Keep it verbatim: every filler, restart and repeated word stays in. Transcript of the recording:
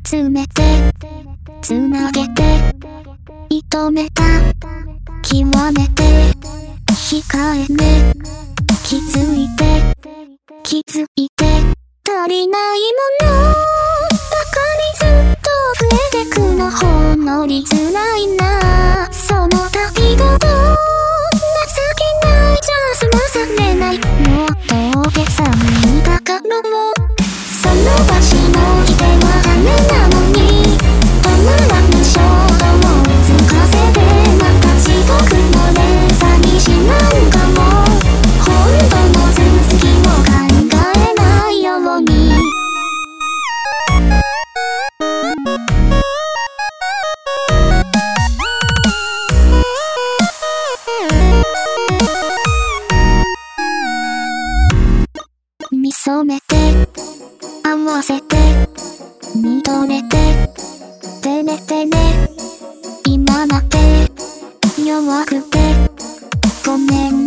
詰めてつなげて射止めた極めて控えめ気づいて気づいて足りないものばかりずっと増えてくのほんのり辛いなその度ごと情けないじゃ済まされないもっと大げさにだからもその場所の日ではダメなのに止まらぬ衝動をつかせてまた地獄の連鎖にしなんかも本当の続きを考えないように見初めて合わせて見とれて照れてね今まで弱くてごめん